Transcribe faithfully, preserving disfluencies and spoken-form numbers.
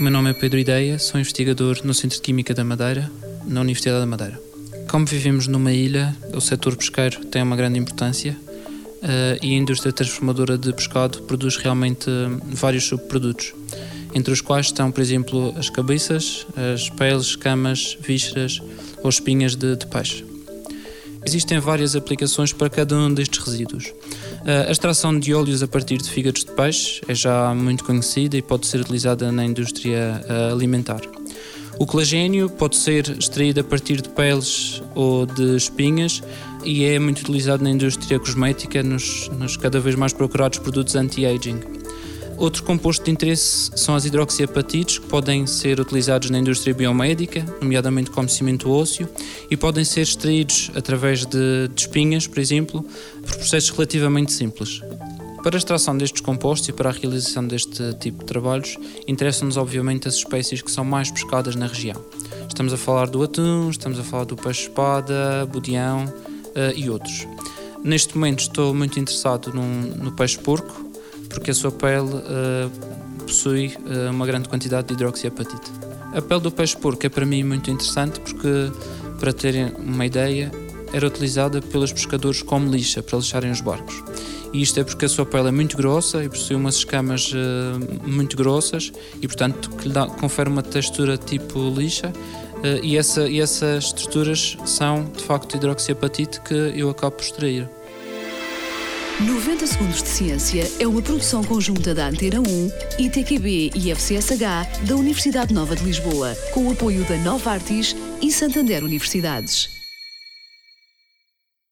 O meu nome é Pedro Ideia, sou investigador no Centro de Química da Madeira, na Universidade da Madeira. Como vivemos numa ilha, o setor pesqueiro tem uma grande importância uh, e a indústria transformadora de pescado produz realmente uh, vários subprodutos, entre os quais estão, por exemplo, as cabeças, as peles, escamas, vísceras ou espinhas de, de peixe. Existem várias aplicações para cada um destes resíduos. A extração de óleos a partir de fígados de peixe é já muito conhecida e pode ser utilizada na indústria alimentar. O colagênio pode ser extraído a partir de peles ou de espinhas e é muito utilizado na indústria cosmética, nos, nos cada vez mais procurados produtos anti-aging. Outro composto de interesse são as hidroxiapatites, que podem ser utilizados na indústria biomédica, nomeadamente como cimento ósseo, e podem ser extraídos através de, de espinhas, por exemplo, por processos relativamente simples. Para a extração destes compostos e para a realização deste tipo de trabalhos, interessam-nos obviamente as espécies que são mais pescadas na região. Estamos a falar do atum, estamos a falar do peixe-espada, budião uh, e outros. Neste momento estou muito interessado num, no peixe-porco, porque a sua pele uh, possui uh, uma grande quantidade de hidroxiapatite. A pele do peixe-porco é para mim muito interessante porque, para terem uma ideia, era utilizada pelos pescadores como lixa, para lixarem os barcos. E isto é porque a sua pele é muito grossa e possui umas escamas uh, muito grossas e, portanto, que lhe dá, confere uma textura tipo lixa uh, e, essa, e essas texturas são, de facto, hidroxiapatite que eu acabo por extrair. noventa Segundos de Ciência é uma produção conjunta da Antena um, I T Q B e F C S H da Universidade Nova de Lisboa, com o apoio da Novartis e Santander Universidades.